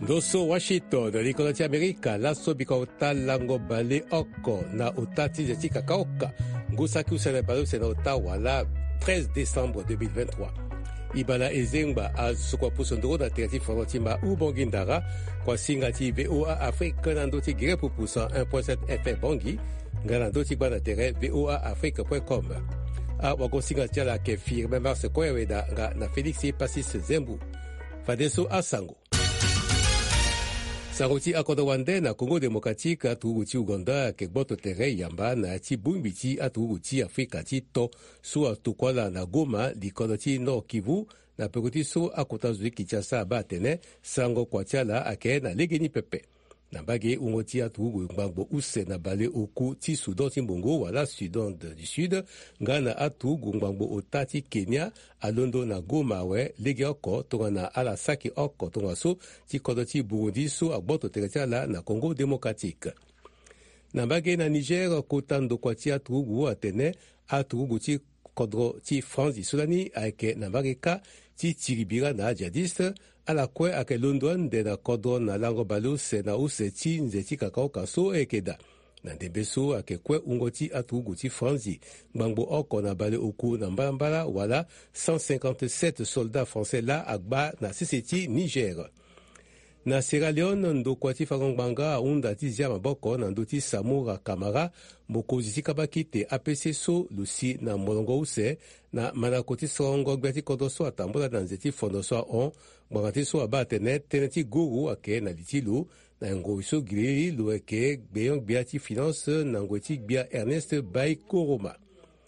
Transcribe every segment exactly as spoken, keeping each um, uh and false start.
Ndoso Washington likoloti Amerika laso bika utalango bale oko na utati zeti kakaoka ngusaki usana balo sena utawa la treize décembre deux mille vingt-trois. Ibala ezengba a sukwa pusondoro na terati forotima ubongi ndara kwa singati V O A Afrique nandoti gire pupusa un point sept F M bongi ngana ndoti bana tere V O A Afrique point com. A wako singati ala ke firme mars kweweda nga na Felix Pasis Zembu. Fadeso Asango. Saroti akodo wande na Congo Démocratique atuguti Uganda ke boto tere yamba na ti bumbiti atuguti Afrika ti to su atukwala na Goma likono ti no Kivu na pekuti so akotazui Kinshasa ba tene sango kwa tiala ake na legeni pepe. Na bage ungoti atugu ngbango use na bale oku ti Sudan ti mbongo wala Sudan du Sud ngana atugu ngbango otati Kenya alondo na Goma we lege oko tonga na ala saki oko tonga so ti kodo ti Burundi so agboto teretiala na Congo Démocratique. Na bage na Niger kotando kwa ti atugu atene atugu ti kodro ti France Sulani ake na bageka ti tiribira na jadiste ala kwe ake London de na kodro na lango balu se na use ti nzeti kakao kaso ekeda. Na ndebeso ake kwe ungoti atugu ti Franzi ngbango oko na bale oku na mbala wala cent cinquante-sept soldats français la agba na siseti Niger. Na Sierra Leone ndo kwa ti farongbanga unda ti zia maboko na ndo ti Samora Kamara mokozi ti kabaki te A P C so lusi na molongo use na manako ti sorongo gbe ti kodo so atambola na nzeti fondo so on gbanga ti so aba tene tene ti guru ake na liti lu na ngoi so giri lu eke gbeyon gbia ti finance na ngoi ti gbia Ernest Bay Koroma.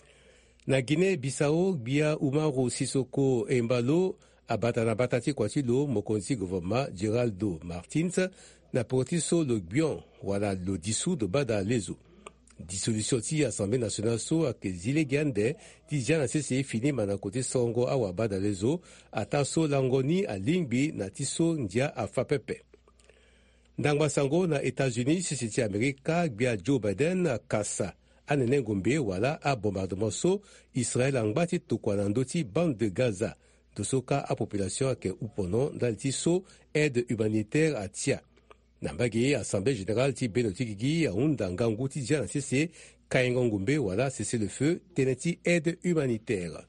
Na Guinée Bissau gbia Umaru Sisoko Embalo abata na bata ti kwa ti lo mokonzi gouvernement Geraldo Martins na poti so lo gbion wala lo dissous de bada lezo. Dissolution ti Assemblée nationale so ake zile giande ti zia na sese fini mana kote songo awa bada lezo ata so langoni a lingbi na ti so ndia afa pepe. Ndangba sango na États-Unis sese ti Amerika gbia Joe Biden kasa anene ngombe wala a bombardement so Israël angba ti tokwa na ndo ti bande de Gaza. De soka a population ake upono dans ti so aide humanitaire a tia. Nambage Assemblée générale ti benotiki a unda ngangu ti dia na sese kayengo ngumbe wala cessez le feu teneti aide humanitaire.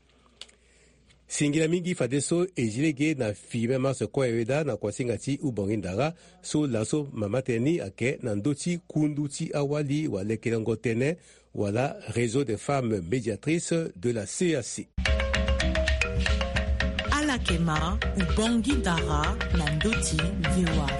Singila mingi fadeso ejilege na fime mas kweweda na kwasinga ti ubongi ndara so laso mamateni ake na ndoti kundu ti awali wale kelengo tene wala réseau des femmes médiatrices de la C A C. Alakema ubongi ndara na ndoti viwa.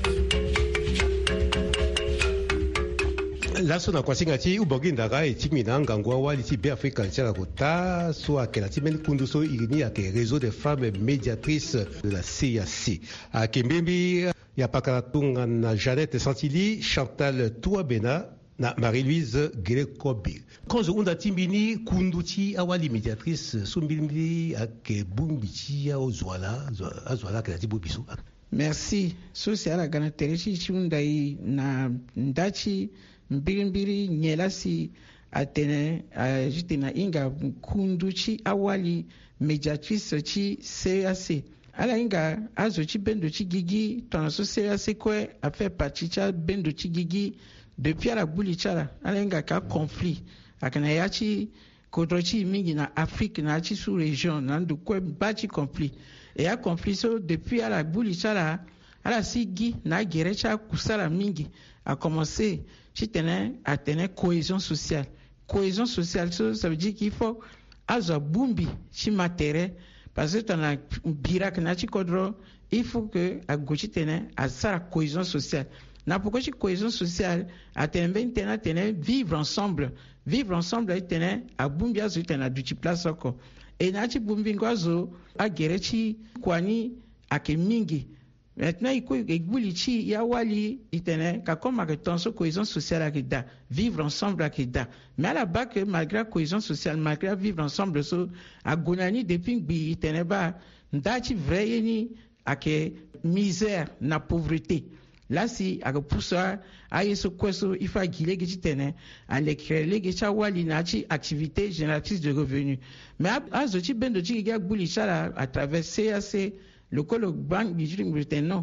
Laso na kwasinga ti ubongi ndara etikmi na ngangwa wali ti be Afrika ntiala kota so akela ti meni kundu so irini ake réseau des femmes médiatrices de la C A C. Ake mbembi ya pakala tunga na Jeannette Santili, Chantal Touabena na Marie-Louise Grekobi. Konzo unda timbini kundu ti awali médiatrice so mbili ake bumbi ti ya ozwala azwala kela ti bubisu. Merci. So se ala gana terechi chundai na ndachi mbirimbiri nyelasi atene ajitena inga kundu chi awali mediatrice chi C A C. Ala inga azo chi bendo chi gigi tonaso C A C kwe a fait partie cha bendo chi gigi depuis ala buli chala. Ala inga ka conflit akana yachi kodro chi mingi na Afrique na chi sous région na ndu kwe bachi conflit. Et a conflit so depuis ala buli chala ala sigi na gerecha kusala mingi a commencé ci tenait à tenir cohésion sociale. Cohésion sociale, ça veut dire qu'il faut azo bumbi ci matériel parce que ton a birak na ci kodro, il faut que a gochi tenait à ça la cohésion sociale. Na pourquoi ci cohésion sociale a tenait tenait tenait vivre ensemble, vivre ensemble a tenait à bumbi azo tenait du ci place encore. Et na ci bumbi ngozo a gerechi kwani ake mingi. Maintenant, il faut que ya wali itene ka comme que tension cohésion sociale akida vivre ensemble akida. Mais à la base que malgré la cohésion sociale, malgré vivre ensemble so agonani depuis bi itene ba ndachi vrai ni ake misère na pauvreté. Là si aka poussa aye so kweso ifa gile gi tene an le créer gi cha wali na chi activité génératrice de revenus. Mais azo chi bendo chi ga gbuli chala à travers C A C le col banque du non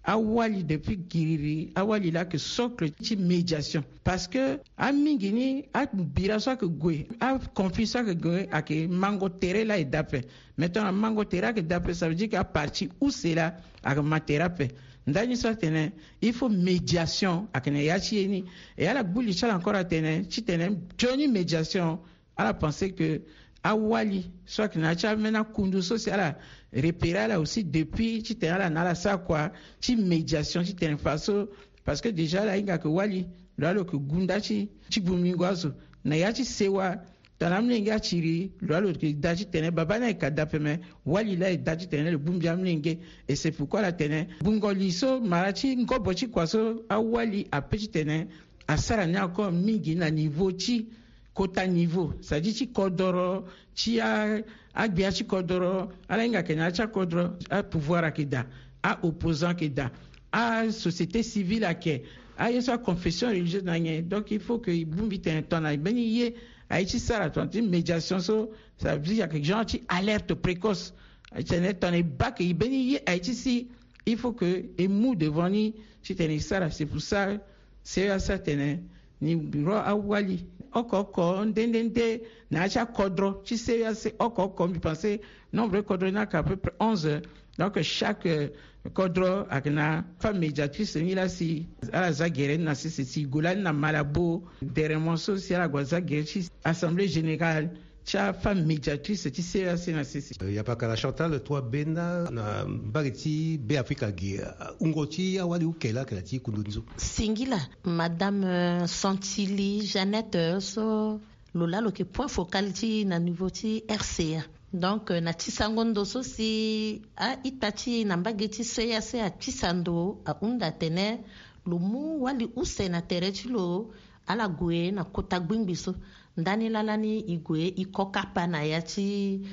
awali depuis giriri awali la que socle ti médiation parce que a mingini a bira so que gwe a confie so que gwe a que mango tere la et d'après maintenant mango tere que d'après ça veut dire qu'à partir où c'est là a materape ndani so tene il faut médiation a que ne ya chi ni et à la bouli chala encore à tene chi tene joni médiation à la penser que awali soit que na cha mena kundu social repérer là aussi depuis tu t'es là na la ça quoi tu médiation tu t'es façon parce que déjà là inga que wali là le que gunda chi chi bumingwazo na ya chi sewa tanamne inga chiri là le que dachi tene baba na ikada peme wali là dachi tene le bumbia mlinge et c'est pourquoi la tene bungoliso marachi ngobo chi kwaso awali apechi tene asara nya ko mingi na niveau chi kota niveau ça dit chi kodoro chi a agbia chi kodoro ala inga kenya cha kodoro a pouvoir akida a opposant kida a société civile ake a yeso confession religieuse nanye donc il faut que bumbi ten ton na beni ye a chi sara ton médiation so ça veut dire que gens chi alerte précoce a ten ton e bac e beni ye a chi si il faut que et mou devant ni chi ten sara c'est pour ça c'est à ça ten ni bureau awali okoko ndendende na cha kodro tu sais c'est okoko mi penser nombre kodro na à peu près onze donc chaque kodro akna femme médiatrice ni là si ala zagere na si si golan na malabo deremo social agwazagere assemblée générale cha femme médiatrice tu sais c'est na si il y a pas qu'à la Chantal toi bena na bariti be Africa gia ungoti awali ukela kala ti kundunzo singila madame Santili Jeannette so lola lo ke point focal ti na niveau ti R C A donc na ti sangondo so si a itati na mbageti seya se a tisando a unda tene lumu wali usena tereti lo ala gwe na kota gbingbiso ndani lalani igwe ikoka pana ya ti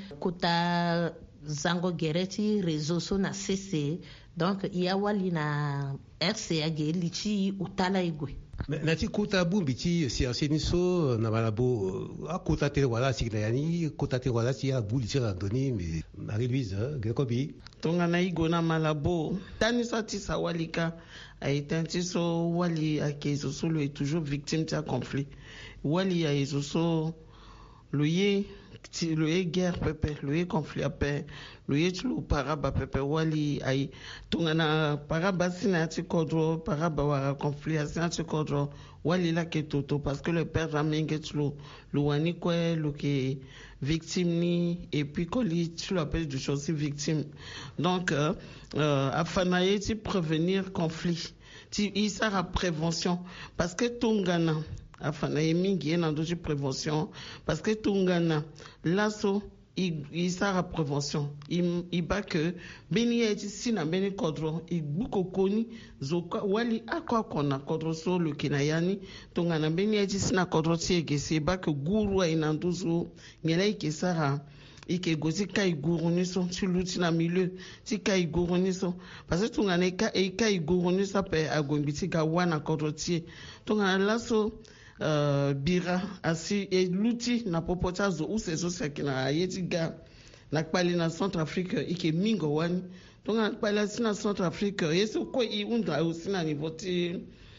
kota zango gereti réseau so na C C donc iya wali na R C A ge lichi utala igwe na ti kota bumbi ti siansi ni so na malabo a kota te wala si na yani kota te wala si a buli ti randoni mais Marie-Louise Grekobi tonga na igo na malabo tani sa ti sa walika a etanti so wali a kezo so lo est toujours victime de conflit wali a ezo so lo ye ti lo ye guerre pepe lo ye conflit a pe lo ye ti lo paraba pepe wali ai tonga na paraba sina ti kodro paraba wara conflit a sina ti kodro wali la ke toto parce que le père ramenge ti lo lo wani kwe lo ke victime ni et puis koli tu l'appelles du chose victime donc euh, euh, afana ye ti prévenir conflit ti isa ra prévention parce que tongana afana ye mingi na do prévention parce que tongana laso il sera prévention il il bat que beni eti sina beni kodro il buko koni zoka wali akwa kona kodro so le kinayani tongana beni eti sina kodro tiege se ba que guru ina nduzo ngela ikesara ike gosi kai guru ni so tu luti na milieu ti kai guru ni so parce que tongana ka e kai guru ni sa pe agombiti ka wana kodro tie tongana laso Uh, bira asi e luti na popota zo usezo sekina yetiga na kpali na Centrafrique ike mingo wani tonga kpali na Centrafrique yeso ko i unda usina niveau ti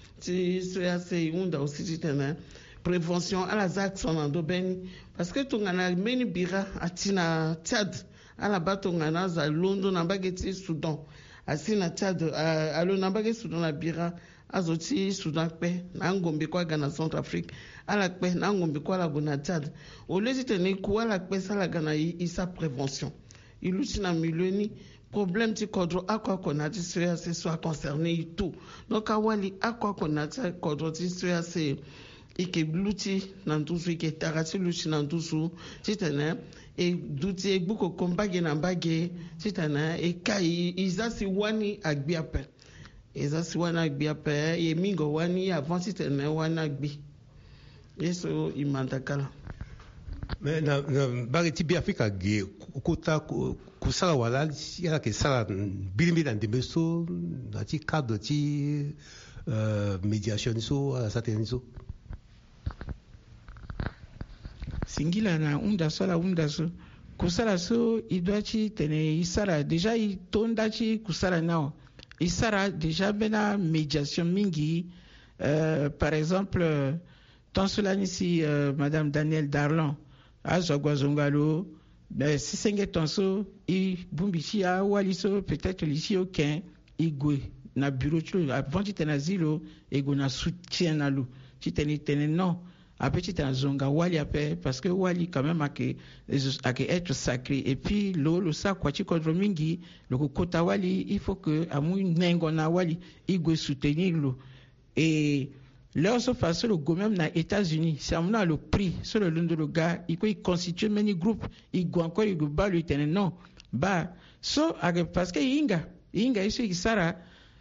ti so ya se unda usiti tena prévention ala zaxon ando beni parce que tonga na meni bira atina Tchad ala batonga na za London na bageti Soudan asina Tchad alo na bageti Soudan na bira azoti Soudan pe na ngombe kwa Ghana Centrafrique ala pe na ngombe kwa la bona Tchad au lieu de tenir quoi la pe ça la Ghana isa prévention il lutte na milieu ni problème ti kodro akwa konati soya se soit concerné tout donc awali akwa konati kodro ti soya se ike lutti na ntusu ike tarati lutti na ntusu titana e duti e buko kombage na mbage titana e kai izasi wani agbiape ezasi wana gbi ape ye mingo wani avant titene wana gbi yeso imandakala mais na bari ti bi Afrika ge kota kusala wala ya ke sala bilimi na ndembeso na ti cadre ti médiation so à certains so singila na unda sala unda so kusala so idwachi tene isala déjà itonda chi kusala nao isara déjà bena médiation mingi. Euh, par exemple, euh, Tonsolani si euh, Madame Danielle Darlan, à Zogwazongalo, ben, si senge Tonso, i Bumbichi a Waliso, peut-être ici au Ken, i Gwe, na bureau, avant tu t'en asilo, et go na soutien à l'eau. Tu t'en es non. Après, tu t'en zonga Wali après, parce que Wali, quand même, a que, a que être sacré. Et puis, l'eau, le sac, quoi, tu contre Mingi, le kota Wali, il faut que, à mou, n'engona Wali, i Gwe soutenir l'eau. Et leur se face le gouvernement dans les États-Unis, c'est à le prix sur le long de le gars, il constitue many group, il go encore il go ba le tenant non, bah so parce que inga inga iso isara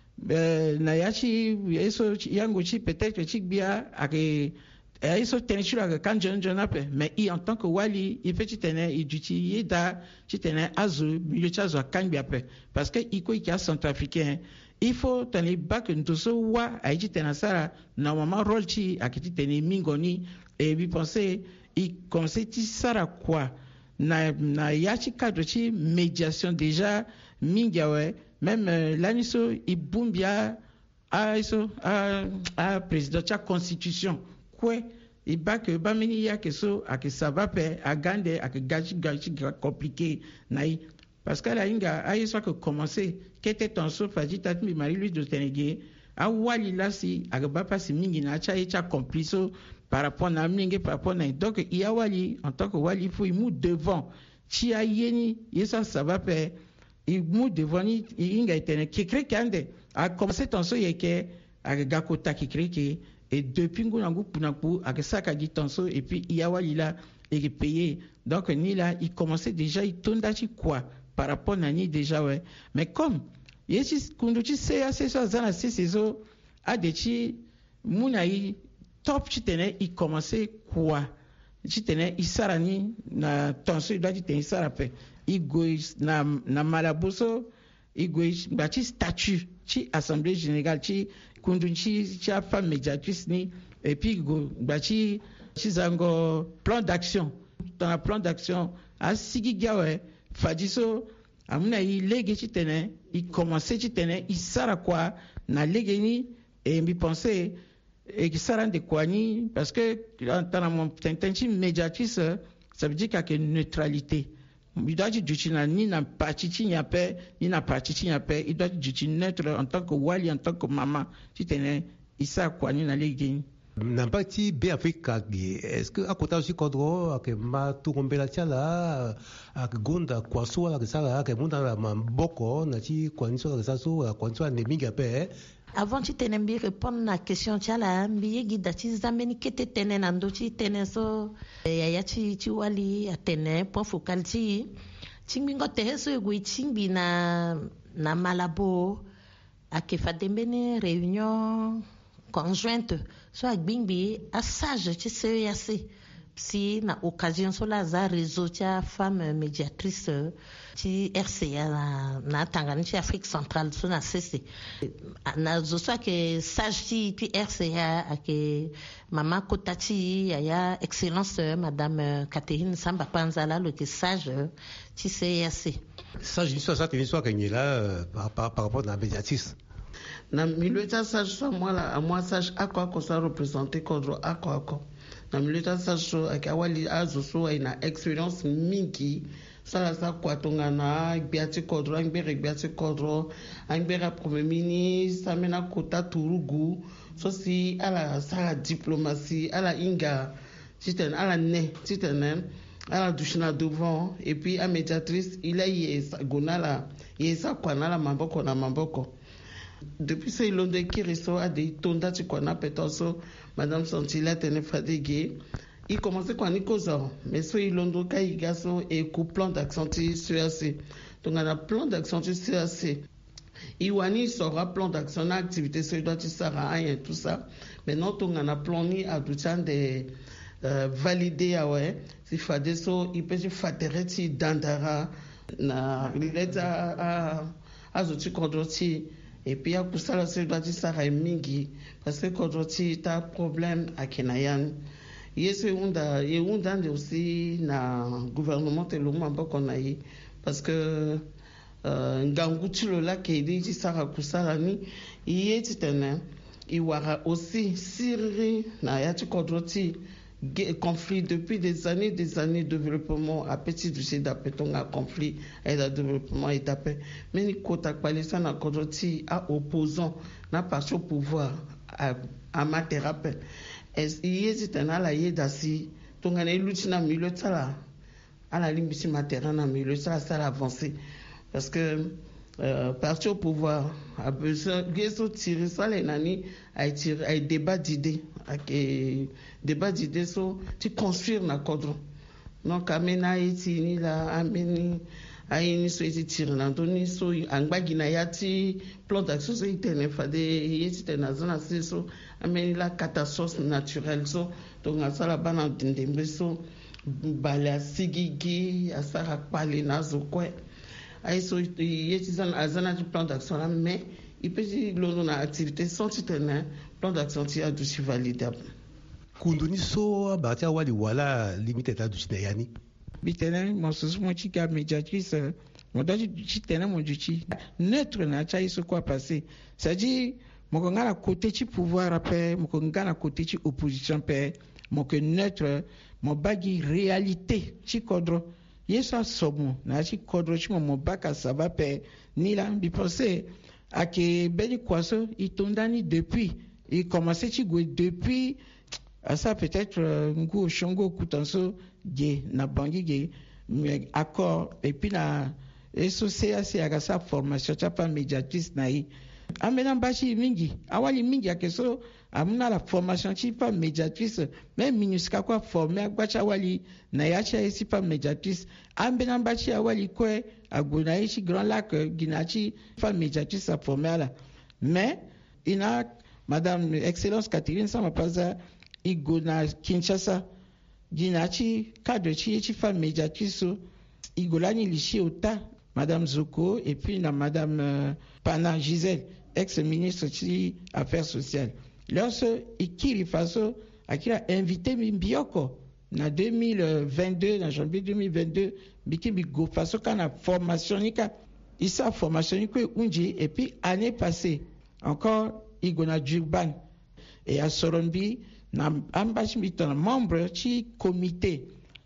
na yachi iso yango chi peut-être chi bia ake iso tenir avec quand John John appelle mais il en tant que wali il fait tenir il duty yeda chi tenir azu milieu chazo kan bia parce que iko il y a centrafricain. Il faut tenir bas que nous sommes wa a été tenasara normalement rôle chi a été tenir mingoni et puis penser il conseille sara quoi na na yachi cadre chi médiation déjà mingawe même l'aniso i bumbia a iso a a président cha constitution quoi il bas que ba mini ya que so a que ça va faire a gande a que gachi gachi compliqué naï. Parce que la inga a eu soit que commencer qu'était ton sauf a dit tatmi mari lui de tenegé a wali là si a ba pas si mingi na cha cha complice par rapport à mingi par rapport à donc il y a wali en tant que wali il faut il mou devant chi a yeni yesa ça va faire il mou devant ni inga etene qui crée kande a commencé ton so yeke a gakota qui crée qui et depuis ngunangu punapu a que ça qu'a dit ton so et puis il y a wali là et payé donc ni là il commençait déjà il tourne d'achi quoi par rapport à Nani déjà, ouais. Mais comme, quand tu sais, c'est ça, ça, c'est ça, à des chi, Mounaï, top, tu tenais, il commençait quoi? Tu tenais, il sarani, na, tension, il doit dire, il sarapé. Il goïs, na, na malaboso, il goïs, bah, tu statut, tu assemblée générale, tu, quand tu, tu as femme médiatrice, ni, et puis, go, bah, tu, tu zango, plan d'action. Dans le plan d'action, à Sigiga, ouais. Fadiso amuna i lege chitene i commencer chitene i sara quoi na lege ni et mi penser et qui sara de quoi ni parce que dans mon intention médiatrice ça veut dire qu'il y a une neutralité il doit dire du ni na parti ni a paix ni na parti ni a paix il doit dire du neutre en tant que wali en tant que maman chitene i sara quoi ni na lege Nampati be Afrika est-ce que à côté aussi kodro que ma turombela tiala ak gonda kwaso la sala que munda la mamboko na ti kwaniso la saso kwanso ne minga pe avant tu tenais bien répondre à la question tiala mbiye gida ti zameni kete tene nando ti tene so ya ya ti ti wali atene point focal ti tingbingo te so ego tingbi na na Malabo ake fadembene réunion conjointe so agbingbi a sage ti se yase si na occasion so la za réseau ti femme médiatrice ti R C A na, na tangani ti Afrique centrale so na C C na zo so ke sage ti ti R C A ake mama kota ti ya excellence madame Catherine Samba Panzala le ke sage ti se yase sage ni so ça teni so ke là par par rapport à la médiatrice na milieu ta sage so moi la à moi sage à quoi qu'on soit représenté contre à quoi quoi na milieu ta sage so aka wali azo so ina expérience mingi sala sa kwa tongana biati kodro angbe biati kodro angbe ra premier ministre amena kota turugu so si ala sa diplomatie ala inga titen ala ne titen ala dushina devant et puis à médiatrice il a yesa gonala yesa kwa na la mamboko na mamboko. Depuis ce long de Kiriso a des tonda tu qu'on appelle so madame Santila tene fatiguée il commençait quand il cause mais ce il londo kai gaso et coup plan d'action sur assez donc on a plan d'action sur assez Iwani sera plan d'action activité sur doit sera rien tout ça maintenant on a plan ni à tout ça de valider ah ouais si fade so il peut se faire ti dandara na leta a a zo tu contrôle. Et puis, à ça, la seule doit dire ça mingi parce que quand tu as problème à Kenayan, il y a un aussi na gouvernement et le moment qu'on a eu parce que uh, ngangu ti lo la kede ti sara kusala ni iye ti tene i wara aussi siri na ya ti kodro ti conflit depuis des années des années de développement a petit duché d'apetonga conflit et de développement et d'apaix mais ni kota kpalisa na kodro ti a opposant na parti au pouvoir a, a materape es iye ti tene ala ye dasi tongana luti na milieu tsala ala limbisi matera na milieu tsala sala avancer parce que euh, parti au pouvoir a besoin geso tirer ça les nani a tiré a débat d'idées et débat d'idées so tu construire na kodro donc amena iti ni la ameni aini so iti tirer na doni so angbagi na yati plan d'action so itene fade yiti tena zona so ameni la catastrophe naturelle so donc asala bana ndembe so bala sigigi asara pale na zo kwe aiso yetizan azana du plan d'action là mais il peut dire l'on a activité sans titane plan d'action ti a du validable kunduni so batia wali wala limite ta du yani bitene mon sosu mon chika médiatrice mon daji chitene mon duchi neutre na cha iso quoi passer ça dit mon ngana côté ti pouvoir après mon ngana côté ti opposition pe mon que neutre mon bagi réalité ti kodro yesa somo na chi kodro chi mo baka saba pe ni la bi penser à que beni kwaso itondani depuis il commençait chi go depuis à ça peut-être ngo shongo kutanso ge na bangi ge mais accord et puis na eso c'est c'est à sa formation cha pas médiatrice na yi amena bashi mingi awali mingi akeso amuna la formation chi pas médiatrice même minuska quoi former agbacha wali na yacha esi pas médiatrice ambena bashi awali kwe agona ishi grand lac ginachi pas médiatrice à former là mais ina madame excellence Catherine Samapaza igona Kinshasa ginachi cadre chi chi pas médiatrice igolani lishi ota madame Zoko et puis na madame euh, Pana Gisèle ex-ministre des Affaires sociales. Lorsque Ikiri Faso a invité Mbioko en deux mille vingt-deux, en janvier deux mille vingt-deux, Biki Go Faso quand la formation nika, il sa formation nika unji et puis année passée encore il gona Djurban et à Sorombi na ambashi ton membre du comité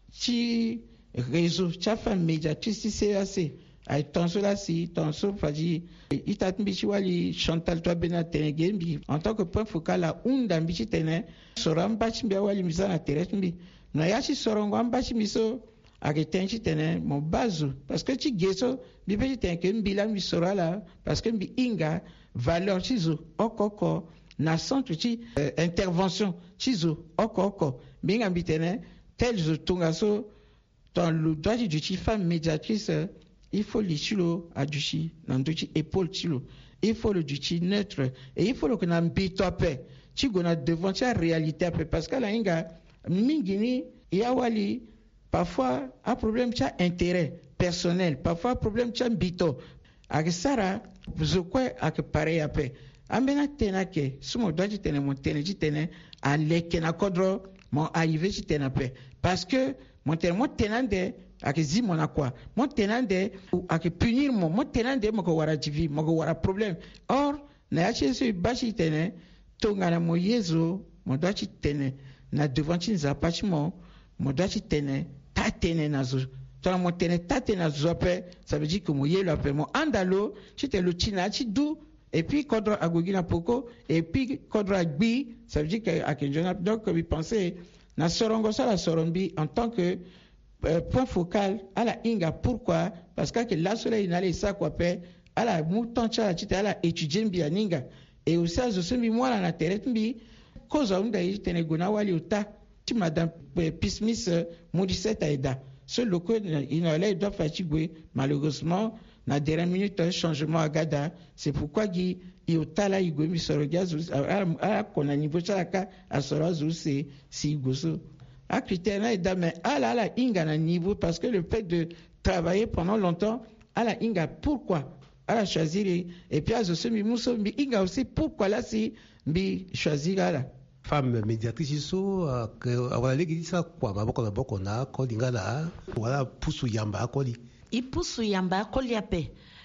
du réseau cha femme médiatrice C A C ay tonso la si tonso faji itat mbichi wali Chantal to bena tengembi en tant que point focal la unda mbichi tene soram bachi mbi wali misana terre mbi na yachi sorongo ambachi miso agetenchi tene mo bazu parce que ti geso bi pe ten ke mbi la mi sorala parce que mbi inga valeur chizo okoko na centre ti euh, intervention chizo okoko binga mbi tene tel zo tungaso dans le droit du chi femme médiatrice euh, il faut le chilo à duchi nanduchi épaule chilo il faut le duchi neutre et il faut le que na mbito ape chi gona devant la réalité ape parce que la inga mingini ya wali parfois un problème cha intérêt personnel parfois problème cha mbito ak sara zokwe ak pareil ape ambena tenake sumo doji tene mon tene ji tene a leke na kodro mon arrivé ji tene ape parce que mon tene mon tenande ak zi mona quoi mon tenande ak punir mon mon tenande mako wara jivi mako wara problème or na yache so bashi tene to ngana mo yezo mo dachi tene na devant chinza pachimo mo dachi tene ta tene nazo to mo tene ta tene nazo ape ça veut dire que mo yelo ape mo andalo chite lo china chi du et puis kodro agogina poko et puis kodro agbi ça veut dire que akenjona donc we penser na sorongo sala sorombi en tant que Euh, point focal à la inga pourquoi parce que la soleil n'allait ça quoi paix à la mouton cha chita à la étudier bien ninga et aussi à ce mi moi la terre mbi cause on d'ailleurs tene gona wali uta ti madame Pismis Modisset aida ce loco il allait doit fatiguer malheureusement na dernière minute changement à Gada c'est pourquoi qui iota la igomi sorogazu à qu'on a niveau chaka à sorogazu c'est si goso à critère mais à la la inga na niveau parce que le fait de travailler pendant longtemps à la inga pourquoi à la choisir et puis à ce mi muso mi inga aussi pourquoi là si mi choisir là femme médiatrice so que awala leki sa kwa maboko na boko na ko lingala wala pusu yamba akoli ipusu yamba akoli ape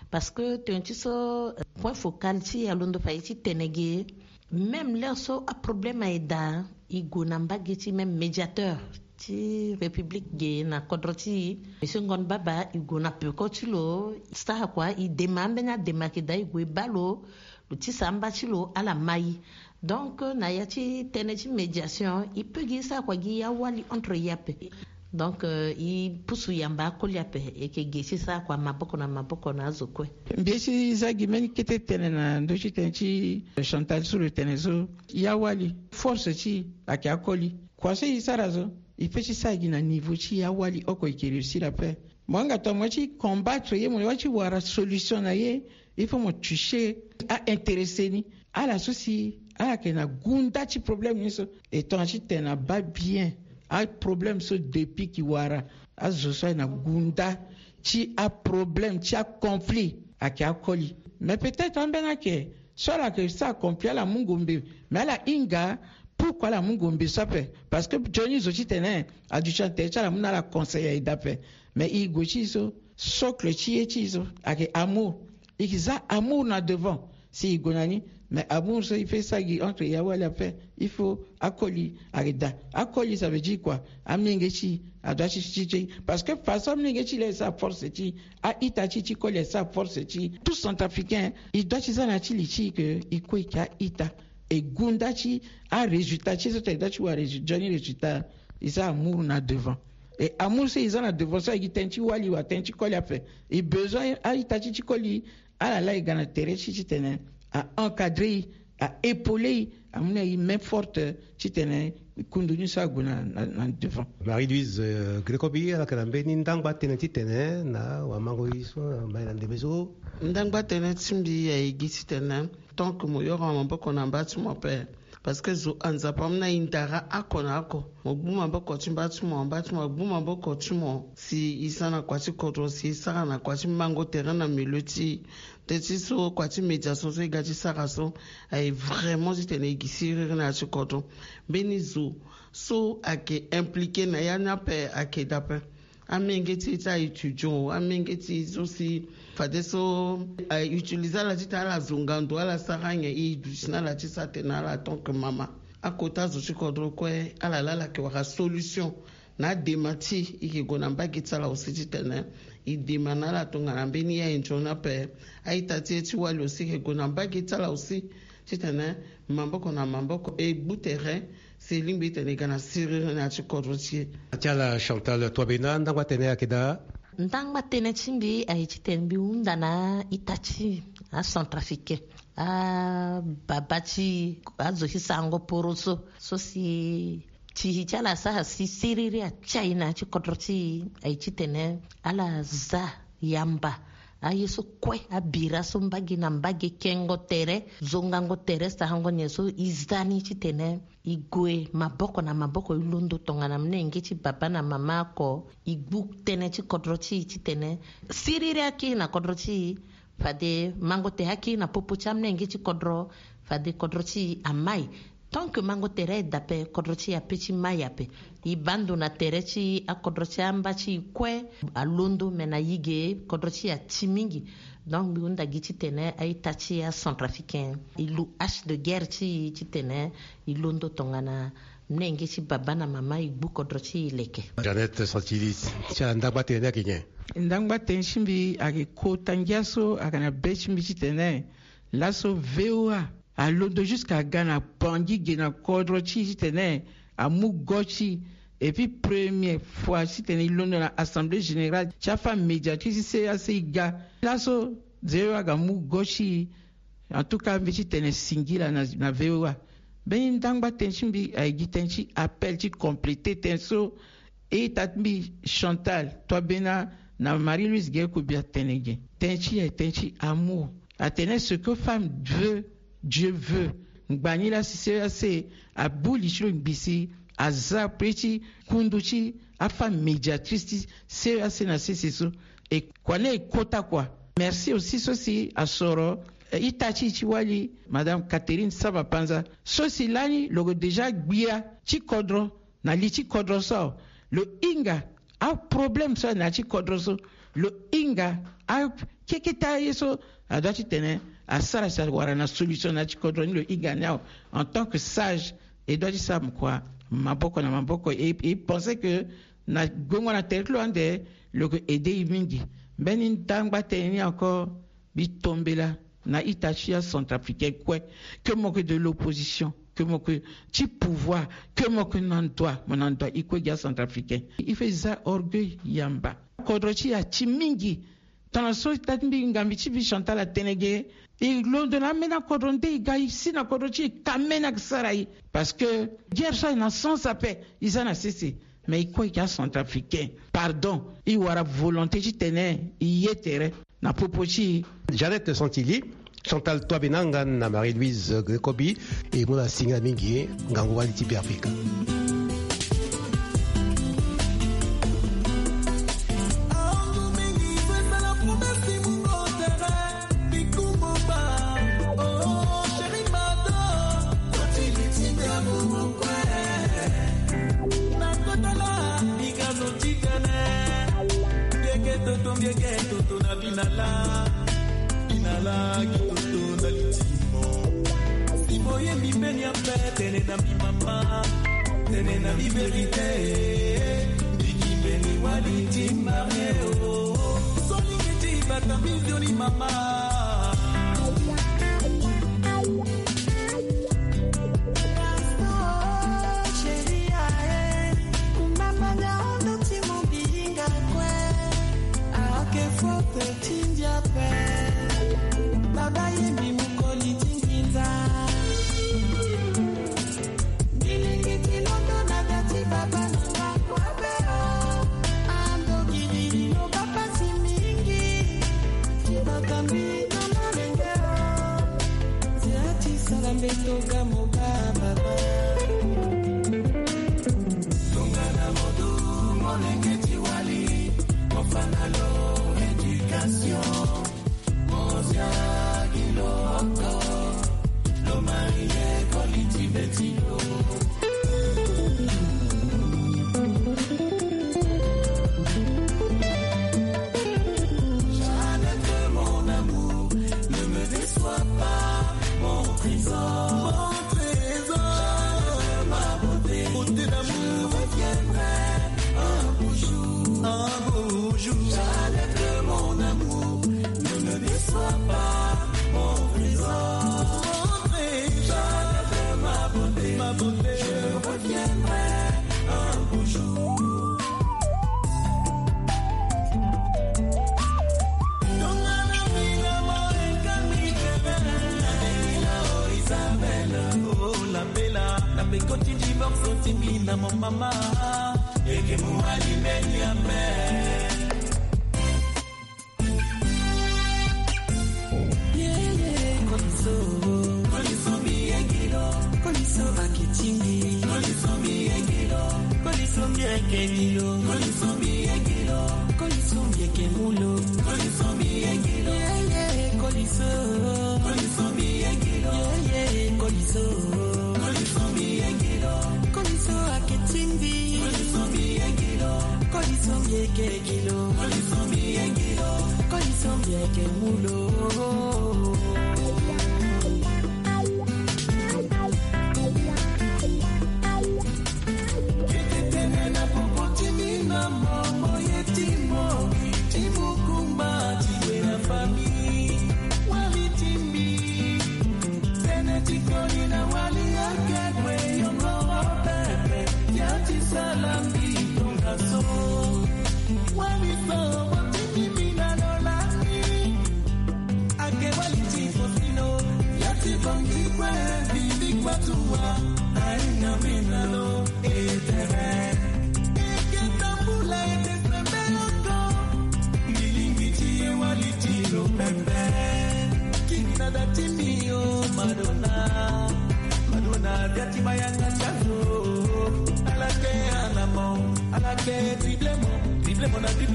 parce que tu so point focal ti alondo fa ti tenege même leur so a problème a eda igo namba geti même médiateur ti république ge na kodroti monsieur ngon baba igo na pe ko tilo sta kwa i demande na demake da igo balo lo ti samba tilo ala mai donc na ya ti tene ti médiation il peut gi sa kwa gi ya wali entre yape donc uh, i pusu yamba koliape eke gesi sa kwa maboko na maboko na zokwe mbesi zagi meni kete tene na ndochi tenchi Chantal sur le tenezo ya wali force chi ake akoli kwa se isarazo ifechi sagi na niveau chi ya wali oko ike réussir la paix mwanga to mwachi combattre ye mwe wachi wara solution na ye il faut mo toucher a intéresser ni ala souci ala ke na gunda chi problème ni so et ton chi tena ba bien a problème so depuis ki wara a zoso na gunda chi a problème chi a conflit a ki akoli mais peut-être on bena ke soit que ça accompli la mungombe mais la inga pourquoi la mungombe ça fait parce que Johnny Zochi tene a du chanter ça la muna la conseiller d'appel mais il gochi so socle chi e chi so a ke amour ikiza amour na devant si igonani mais amour ça il fait ça entre yawa la paix il faut akoli arida akoli ça veut dire quoi amingechi adachi chichi parce que façon amingechi les sa force chi a itachi chi coller sa force chi tout centrafricain il doit chi sana chi lichi que il quoi ka ita et gundachi a résultat chi ça doit chi wa résultat Johnny résultat il ça amour na devant et amour c'est ils ont la devant ça il tenchi wali wa tenchi coller après et besoin a itachi chi coller à la la il gana tere chi chi tene à encadrer, à épauler, à mener une main forte, si tu es kunduni sa guna na devant. Marie-Louise Grekobi ala kanambe ni ndangba tene titene na wa mango iso mbana ndebezo. Ndangba tene timbi ya igisi tene tant que mo yora mamboko na mbatu mo père parce que zo anza pamna indara akona ako mo buma mboko timbatu mo mbatu mo buma mboko timo si isana kwati kodro si isana na kwati mango terrain na miloti teti so kwati médiation so igati saraso ay vraiment tene igisi na chikoto beni zo so ake impliqué na yana pe ake dape amengeti ta étudiant amengeti zo si fade so utiliser la tita la zungando ala saranya i dusina la tisa tena la tant que mama akota zo chikodro kwe ala la la ke wa solution na demati iki gona mbaki tsala ositi tena i demana la tonga na beni ya enjona pe aita tieti wali osi ke gona mbaki tsala osi titana mamboko na mamboko e butere c'est limbi tene kana sirire na chikodro tie Tiala Chantal toi bena ndangwa tene akeda ndangba tene chimbi a ichitenbi undana itachi a centrafricain a babati a zohi sango poroso so si chi chala sa si siriri a China chi kodroti a ichitene ala za yamba a yeso kwe a bira so mbagi na mbagi kengo tere zongango tere sa hango nyeso izani chitene igwe maboko na maboko ilundo tonga na mnenge chi baba na mama ko igbu tene chi kodroti chitene siriri aki na kodroti fade mango te haki na popo cha mnenge chi kodro fade kodroti amai tant que mango tere dape kodroti ya pechi mayape i bandu na tere chi a kodroti amba chi kwe a londo mena yige kodroti ya chimingi donc biunda gichi tene ay tachi ya centrafricain ilu h de guerre chi chi tene ilondo tongana mnenge chi baba na mama igbu kodroti leke Janet Santilis cha ndangba tene kinye ndangba tenshimbi ake kotangiaso akana bechimbi chi tene laso vewa a londo jusqu'à Ghana Bangui Gena Kodro chi tene a Mugochi et puis première fois si tene londo na assemblée générale chafa médiatrice c'est assez ga là so zero aga Mugochi en tout cas mi tene singila na na vewa ben ndangba tenchimbi a gitenchi appel chi compléter tenso et tatmi Chantal toi bena na Marie-Louise Gekubia tenege tenchi et tenchi amour à tenir ce que femme veut Dieu veut. Ngbani la c'est à boulichlo bisi à zaprechi kunduchi à femme médiatrice c'est assez na c'est ça et kwane kota quoi. Merci aussi ceci à Soro Itachi Chiwali madame Catherine Savapanza ceci lani logo déjà gbia chi kodro na lichi kodro so le inga a problème so na chi kodroso lo inga a kekita yeso a doit tenir à ça ça wara na solution na chi kodro lo inga now en tant que sage et doit dire ça quoi maboko na maboko et il pensait que na gongo na terlo ande le aider mingi benin tangba teni encore bitombela na Itachia centrafricain quoi que moque de l'opposition que moque ti pouvoir que moque non doit mon doit ikogia centrafricain il fait ça orgueil yamba kodrochi ya chimingi tana so tatmbi ngambi ti bi Chantal Atenege et l'on a mena kodronde ga ici na kodrochi kamena sarai parce que guerre ça na sans paix ils en a cessé mais ikogia centrafricain pardon il wara volonté ti tener yetere na propochi Jeannette Santilli Chantal Toabenanga na Marie-Louise Grekobi et Mona Singa Mingi Ngangwa Litibi Africa.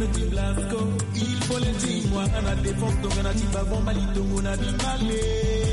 Il faut les dire, moi, à la défense, donc on a dit, bah, bon, malitongo, on a dit, malé.